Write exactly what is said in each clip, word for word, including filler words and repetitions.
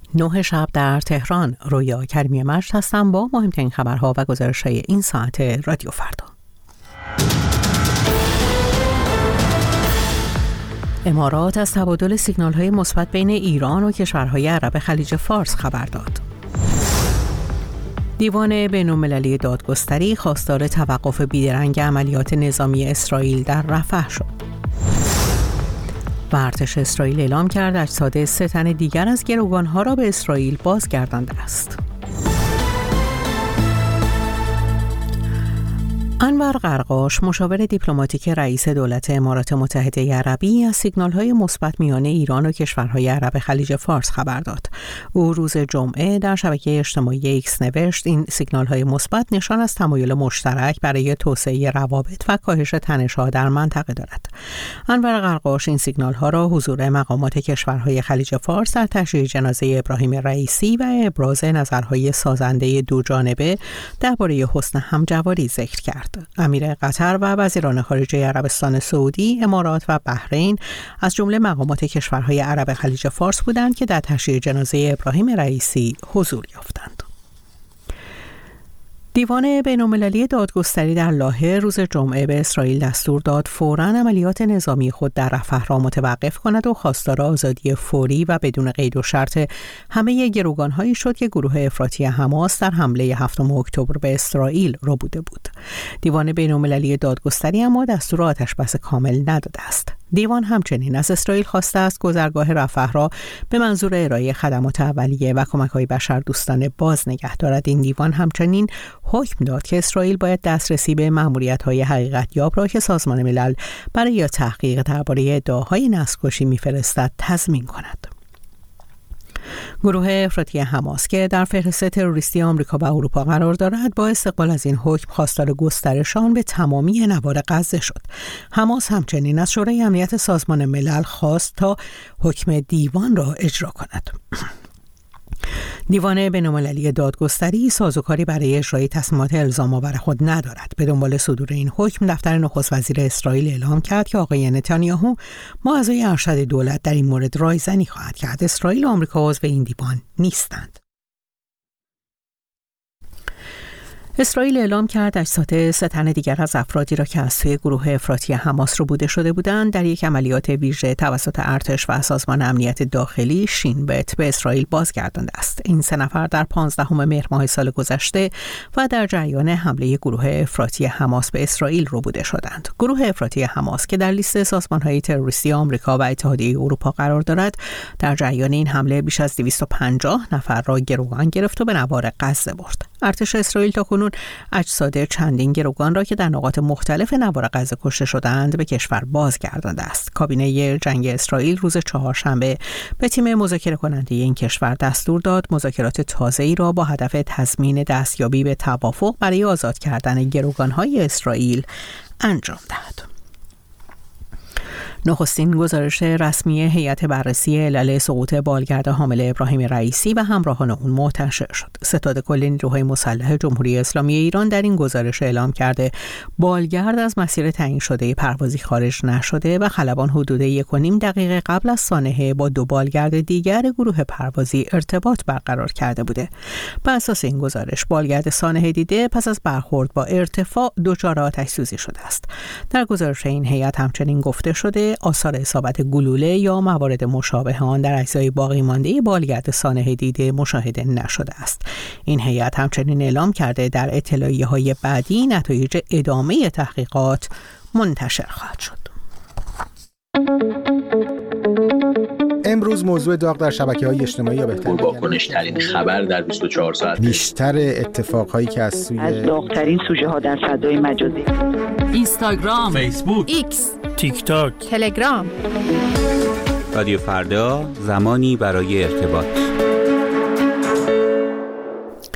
نه شب در تهران. رویا کریمی مجد هستم با مهمترین خبرها و گزارش‌های این ساعت رادیو فردا. امارات از تبادل سیگنال‌های مثبت بین ایران و کشورهای عرب خلیج فارس خبر داد. دیوان بین‌المللی دادگستری خواستار توقف بیدرنگ عملیات نظامی اسرائیل در رفح شد. و ارتش اسرائیل اعلام کرد اجساد سه تن دیگر از گروگانها را به اسرائیل بازگردانده است. انور قرقاش، مشاور دیپلماتیک رئیس دولت امارات متحده عربی، از سیگنال‌های مثبت میان ایران و کشورهای عرب خلیج فارس خبر داد. او روز جمعه در شبکه اجتماعی ایکس نوشت این سیگنال‌های مثبت نشان از تمایل مشترک برای توسعه روابط و کاهش تنش‌ها در منطقه دارد. انور قرقاش این سیگنال‌ها را حضور مقامات کشورهای خلیج فارس در تشییع جنازه ابراهیم رئیسی و ابراز نظرهای سازنده دو جانبه درباره حسن همجواری ذکر کرد. امیر قطر و وزیران خارجه عربستان سعودی، امارات و بحرین از جمله مقامات کشورهای عرب خلیج فارس بودند که در تشییع جنازه ابراهیم رئیسی حضور یافتند. دیوان بین‌المللی دادگستری در لاهه روز جمعه به اسرائیل دستور داد فوراً عملیات نظامی خود در رفح را متوقف کند و خواستار آزادی فوری و بدون قید و شرط همه گروگان‌هایی شد که گروه افراطی حماس در حمله هفتم اکتبر به اسرائیل ربوده بود. دیوان بین‌المللی دادگستری اما دستور آتش‌بس کامل نداده است. دیوان همچنین از اسرائیل خواسته است گذرگاه رفح را به منظور ارائه خدمات اولیه و کمک‌های بشردوستانه باز نگه دارد. این دیوان همچنین حکم داد که اسرائیل باید دسترسی به ماموریت‌های حقیقت‌یاب را که سازمان ملل برای تحقیق درباره ادعاهای نسل‌کشی می‌فرستد تضمین کند. گروه افراطی حماس که در فهرست تروریستی آمریکا و اروپا قرار دارد با استقبال از این حکم خواستار گسترش آن به تمامی نوار غزه شد. حماس همچنین از شورای امنیت سازمان ملل خواست تا حکم دیوان را اجرا کند. دیوان بین‌المللی دادگستری سازوکاری برای اجرای تصمیمات الزام‌آور خود ندارد. به دنبال صدور این حکم دفتر نخست وزیر اسرائیل اعلام کرد که آقای نتانیاهو معاوضه ارشد دولت در این مورد رایزنی خواهد کرد. اسرائیل و آمریکا عضو این دیوان نیستند. اسرائیل اعلام کرد اجساد سه تن دیگر از افرادی را که از سوی گروه افراطی حماس ربوده شده بودند در یک عملیات ویژه توسط ارتش و سازمان امنیت داخلی شین بت به اسرائیل بازگردانده است. این سه نفر در پانزدهم مهر ماه سال گذشته و در جریان حمله گروه افراطی حماس به اسرائیل ربوده شدند. گروه افراطی حماس که در لیست سازمان‌های تروریستی آمریکا و اتحادیه اروپا قرار دارد، در جریان این حمله بیش از دویست و پنجاه نفر را گروگان گرفت و به نوار غزه برد. ارتش اسرائیل تاکنون اجساد چندین گروگان را که در نقاط مختلف نوار غزه کشته شدند به کشور بازگردانده است. کابینه جنگ اسرائیل روز چهارشنبه به تیم مذاکره کننده این کشور دستور داد مذاکرات تازه‌ای را با هدف تضمین دستیابی به توافق برای آزاد کردن گروگان‌های اسرائیل انجام دهد. نخستین گزارش رسمی هیئت بررسی علل سقوط بالگرد حامل ابراهیم رئیسی و همراهان اون منتشر شد. ستاد کل نیروهای مسلح جمهوری اسلامی ایران در این گزارش اعلام کرده بالگرد از مسیر تعیین شده پروازی خارج نشده و خلبان حدود یک و نیم دقیقه قبل از سانحه با دو بالگرد دیگر گروه پروازی ارتباط برقرار کرده بوده. بر اساس این گزارش بالگرد سانحه دیده پس از برخورد با ارتفاع دچار آتش سوزی شده است. در گزارش این هیئت همچنین گفته شده آثار اصابت گلوله یا موارد مشابه آن در اجزای باقی مانده بالگرد سانحه دیده مشاهده نشده است. این هیئت همچنین اعلام کرده در اطلاعیه‌های بعدی نتایج ادامه تحقیقات منتشر خواهد شد. امروز موضوع داغ در شبکه‌های اجتماعی یا بهتر پرواکنش‌ترین خبر در بیست و چهار ساعت، بیشتر اتفاقهایی که از سوی از داغ‌ترین سوژه‌ها در فضای مجازی، اینستاگرام، فیسبوک، ایکس، تیک تاک، تلگرام. رادیو فردا، زمانی برای ارتباط.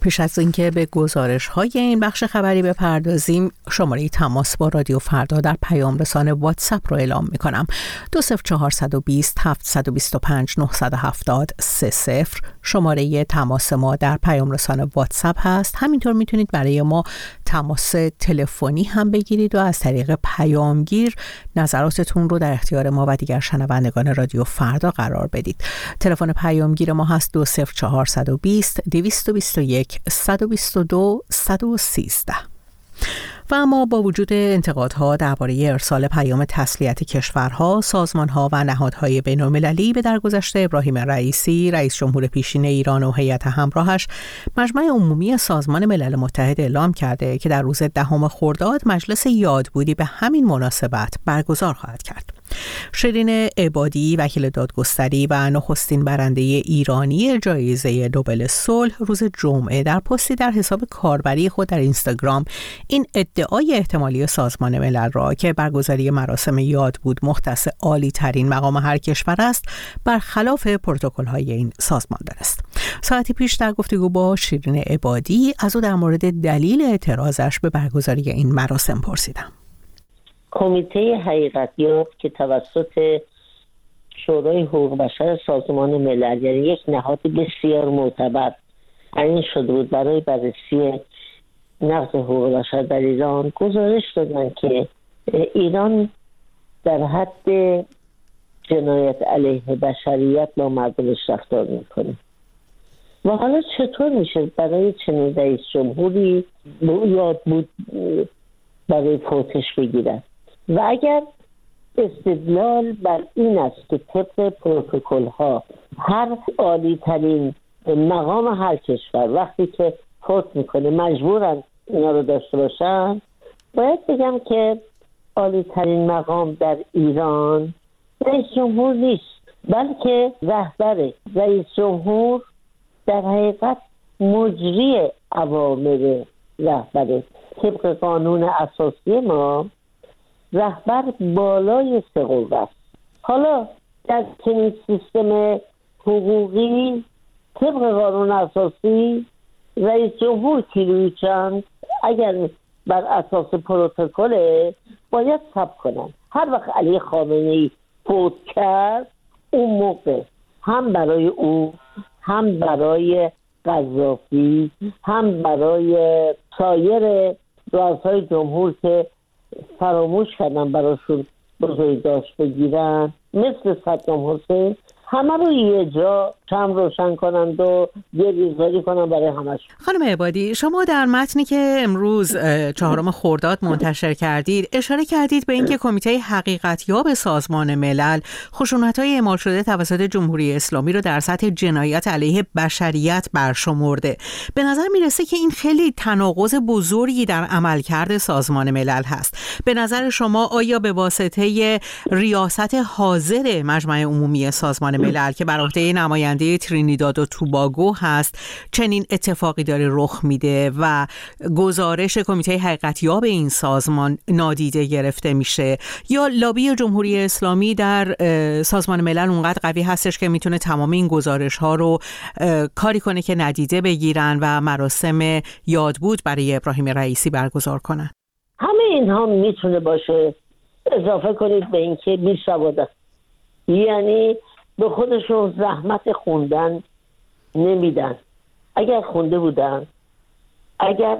پیش از اینکه به گزارش های این بخش خبری بپردازیم، شماره تماس با رادیو فردا در پیام رسان واتساپ رو اعلام میکنم. دو صفر چهار دو صفر هفت دو پنج نه هفت صفر سه صفر شماره تماس ما در پیام رسان واتساپ هست. همینطور میتونید برای ما تماس تلفنی هم بگیرید و از طریق پیامگیر نظراتتون رو در اختیار ما و دیگر شنوندگان رادیو فردا قرار بدید. تلفن پیامگیر ما هست دو صفر چهار دو صفر دویست و بیست و یک صد و بیست و دو صد و سیزده. و اما با وجود انتقادها درباره ارسال پیام تسلیت کشورها، سازمانها و نهادهای بین‌المللی به درگذشته ابراهیم رئیسی، رئیس جمهور پیشین ایران و هیئت همراهش، مجمع عمومی سازمان ملل متحد اعلام کرده که در روز دهم خرداد مجلس یادبودی به همین مناسبت برگزار خواهد کرد. شیرین عبادی، وکیل دادگستری و نخستین برنده ایرانی جایزه نوبل صلح، روز جمعه در پستی در حساب کاربری خود در اینستاگرام این ادعای احتمالی سازمان ملل را که برگزاری مراسم یادبود مختص عالی ترین مقام هر کشور است برخلاف پروتکل‌های این سازمان دانست. ساعتی پیش در گفتگو با شیرین عبادی از او در مورد دلیل اعتراضش به برگزاری این مراسم پرسیدم. کمیته حقیقتیاب که توسط شورای حقوق بشر سازمان ملل، یعنی یک نهاد بسیار معتبر، تعیین شده بود برای بررسی نقض حقوق بشر در ایران، گزارش دادن که ایران در حد جنایت علیه بشریت با مردمش رفتار میکنه و حالا چطور میشه برای چنین رئیس جمهوری به او یاد بود برای فوتش بگیرن؟ و اگر استدلال بر این است که طبق پروتکل ها هر عالی ترین مقام هر کشور وقتی که فوت میکنه مجبورن اینا رو داشته باشن، باید بگم که عالی ترین مقام در ایران رئیس جمهور نیست، بلکه رهبر. رئیس جمهور در حقیقت مجری اوامر رهبره. طبق قانون اساسی ما رهبر بالای سه قوه است. حالا در چنین سیستم حقوقی طبق قانون اساسی رئیس جمهور کیلویی چند اگر بر اساس پروتکل باید ثبت کنن. هر وقت علی خامنه‌ای فوت کرد اون موقع هم برای او، هم برای قذافی، هم برای سایر رؤسای جمهور که فراموش کردن براشون بزرگداشت بگیرن مثل صدام حسین، همه رو یه جا شمع روشن کنند و یه ریزداری کنند برای همش. خانم عبادی، شما در متنی که امروز چهارم خرداد منتشر کردید اشاره کردید به اینکه کمیته حقیقتیاب سازمان ملل خشونت‌های اعمال شده توسط جمهوری اسلامی رو در سطح جنایت علیه بشریت برشمرده. به نظر میرسه که این خیلی تناقض بزرگی در عملکرد سازمان ملل هست. به نظر شما آیا به واسطه ریاست حاضر مجمع عمومی سازمان ملل که بر عهده نماینده ترینیداد و توباگو هست چنین اتفاقی داره رخ میده و گزارش کمیته حقیقتیاب این سازمان نادیده گرفته میشه، یا لابی جمهوری اسلامی در سازمان ملل اونقدر قوی هستش که میتونه تمام این گزارش ها رو کاری کنه که ندیده بگیرن و مراسم یادبود برای ابراهیم رئیسی برگزار کنن؟ همه اینها میتونه باشه. اضافه کنید به اینکه بی‌سواد، یعنی به خودشون زحمت خوندن نمیدن. اگر خونده بودن، اگر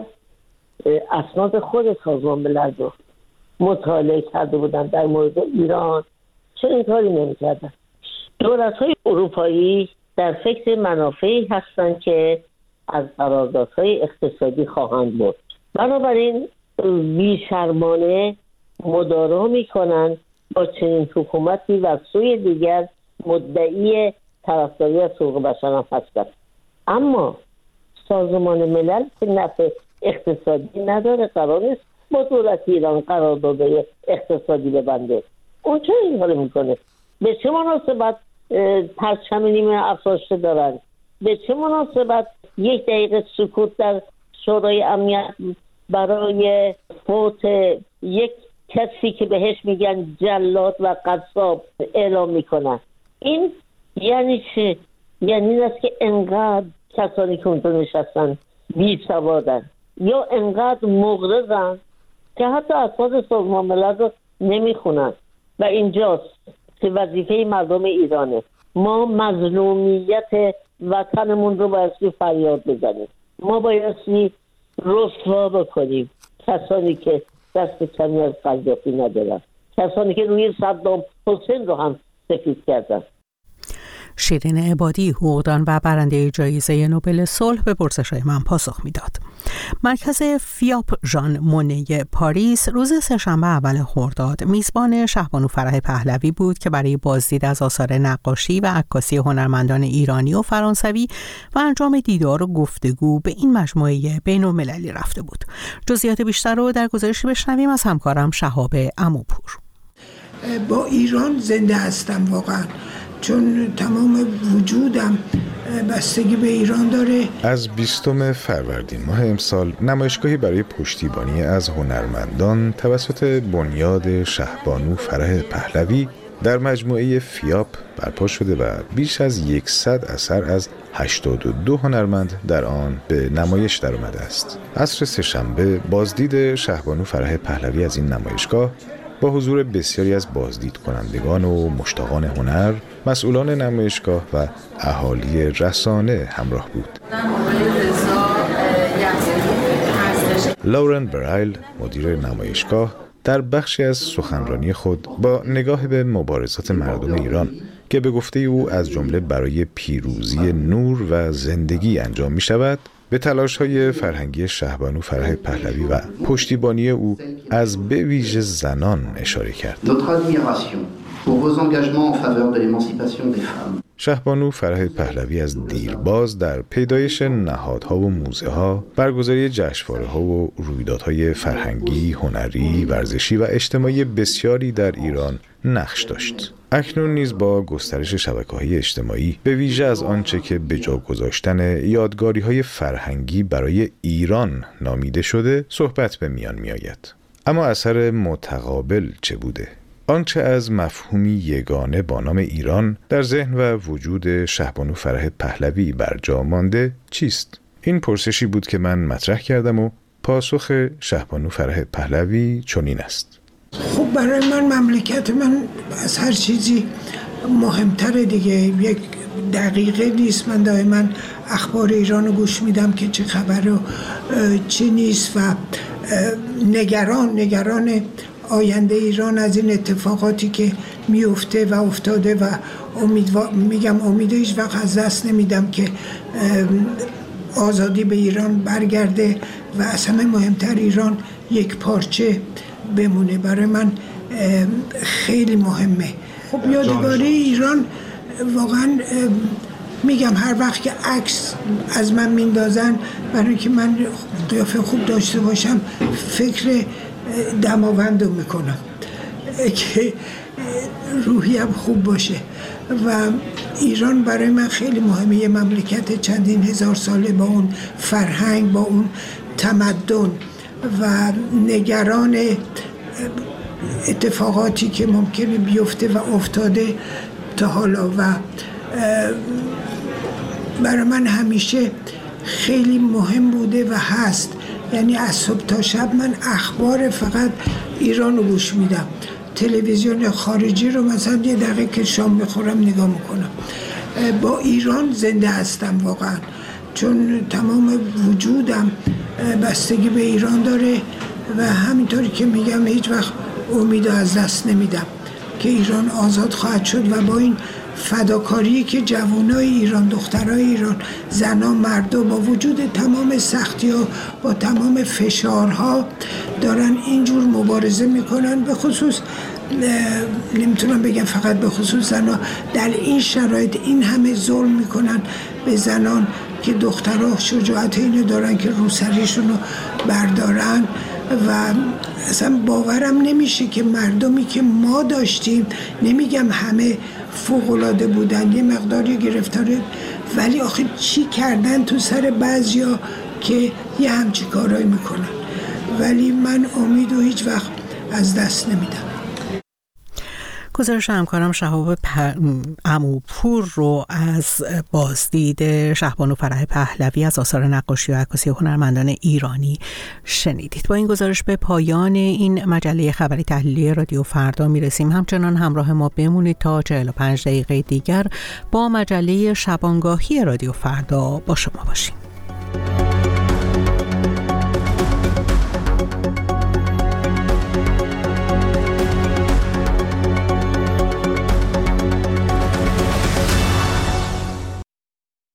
اسناد خود سازمان ملل رو مطالعه کرده بودن در مورد ایران، چرا این کاری نمی‌کردن؟ دولت‌های اروپایی در فکر منافعی هستن که از قراردادهای اقتصادی خواهند بود. بنابراین بی‌شرمانه مدارا می‌کنن با چنین حکومتی و سوی دیگر مدعی طرفداری از حقوق بشر هم هستند. اما سازمان ملل که نفع اقتصادی نداره، قرار نیست با دولت ایران قرارداد اقتصادی ببنده. اون چه این کارو میکنه؟ به چه مناسبت پرچم نیمه افراشته دارن؟ به چه مناسبت یک دقیقه سکوت در شورای امنیت برای فوت یک کسی که بهش میگن جلاد و قصاب اعلام میکنن؟ این یعنی چه؟ یعنی این است که انقدر کسانی که اونجا نشستن بی سوادن یا انقدر مغرضن که حتی اسناد سازمان ملل رو نمیخونن. و اینجاست که وظیفه مردم ایرانه. ما مظلومیت وطنمون رو بایستی فریاد بزنیم. ما بایستی رسوا بکنیم کسانی که دست کمی از قذافی ندارن، کسانی که روی صدام حسین رو هم سفید کردن. شیرین عبادی، حقوقدان و برنده جایزه نوبل صلح، به پرسش‌های من پاسخ میداد. مرکز فیاپ ژان مونه پاریس روز سه‌شنبه اول خرداد میزبان شهبانو فرح پهلوی بود که برای بازدید از آثار نقاشی و عکاسی هنرمندان ایرانی و فرانسوی و انجام دیدار و گفتگو به این مجموعه بین‌المللی رفته بود. جزئیات بیشتر رو در گزارشی بشنویم از همکارم شهاب عموپور. با ایران زنده هستم واقعا، چون تمام وجودم بستگی به ایران داره. از بیستم فروردین ماه امسال نمایشگاهی برای پشتیبانی از هنرمندان توسط بنیاد شهبانو فرح پهلوی در مجموعه فیاپ برپا شده و بیش از صد اثر از هشتاد و دو هنرمند در آن به نمایش در آمده است. عصر سه‌شنبه بازدید شهبانو فرح پهلوی از این نمایشگاه با حضور بسیاری از بازدید کنندگان و مشتاقان هنر، مسئولان نمایشگاه و اهالی رسانه همراه بود. لورن برایل، مدیر نمایشگاه، در بخشی از سخنرانی خود با نگاه به مبارزات مردم ایران که به گفته او از جمله برای پیروزی نور و زندگی انجام می شود، به تلاش‌های فرهنگی شهبانو فرح پهلوی و پشتیبانی او از به ویژه زنان اشاره کرد. شهبانو فرح پهلوی از دیرباز در پیدایش نهادها و موزه‌ها، برگزاری جشنواره‌ها و رویدادهای فرهنگی، هنری، ورزشی و اجتماعی بسیاری در ایران نقش داشت. اکنون نیز با گسترش شبکه‌های اجتماعی به ویژه از آنچه که به جا گذاشتن یادگاری‌های فرهنگی برای ایران نامیده شده صحبت به میان می‌آید. اما اثر متقابل چه بوده؟ آنچه از مفهومی یگانه با نام ایران در ذهن و وجود شهبانو فرح پهلوی برجا مانده چیست؟ این پرسشی بود که من مطرح کردم و پاسخ شهبانو فرح پهلوی چنین است. خب برای من مملکت من از هر چیزی مهمتره دیگه. یک دقیقه نیست من دائما اخبار ایران رو گوش میدم که چه خبر و چی نیست و نگران نگران آینده ایران از این اتفاقاتی که میفته و افتاده و امیدوار میگم امید هیچ وقت از دست نمیدم که آزادی به ایران برگرده و از همه مهمتر ایران یک پارچه بمونه. برای من خیلی مهمه. خب یادگاری ایران واقعا میگم هر وقت که عکس از من میندازن برای که من قیافه خوب داشته باشم فکر دماوند رو میکنم که روحیم خوب باشه و ایران برای من خیلی مهمه. یه مملکت چندین هزار ساله با اون فرهنگ، با اون تمدن و نگران اتفاقاتی که ممکنه بیفته و افتاده تا حالا و برای من همیشه خیلی مهم بوده و هست. یعنی از صبح تا شب من اخبار فقط ایران رو گوش میدم، تلویزیون خارجی رو مثلا یه دقیقه که شام میخورم نگاه میکنم. با ایران زنده هستم واقعا، چون تمام وجودم بستگی به ایران داره و همینطوری که میگم هیچ وقت امید از دست نمیدم که ایران آزاد خواهد شد و با این فداکاری که جوانای ایران، دخترای ایران، زنان، مردا با وجود تمام سختی‌ها، با تمام فشارها دارن اینجور مبارزه میکنن. به خصوص نمیتونم بگم فقط به خصوص زنان، در این شرایط این همه ظلم میکنن به زنان که دخترها شجاعت اینو دارن که روسریشون رو بردارن و اصلا باورم نمیشه که مردمی که ما داشتیم، نمیگم همه فوق‌العاده بودن، یه مقداری گرفتاره، ولی آخه چی کردن تو سر بعضیا که یه همچی کارایی میکنن. ولی من امید و هیچ وقت از دست نمیدم. گزارش همکارم شهاب پ... عموپور رو از بازدید شهبانو فرح پهلوی از آثار نقاشی و عکاسی هنرمندان ایرانی شنیدید. با این گزارش به پایان این مجله خبری تحلیلی رادیو فردا میرسیم. همچنان همراه ما بمونید تا چهل و پنج دقیقه دیگر با مجله شبانگاهی رادیو فردا با شما باشیم.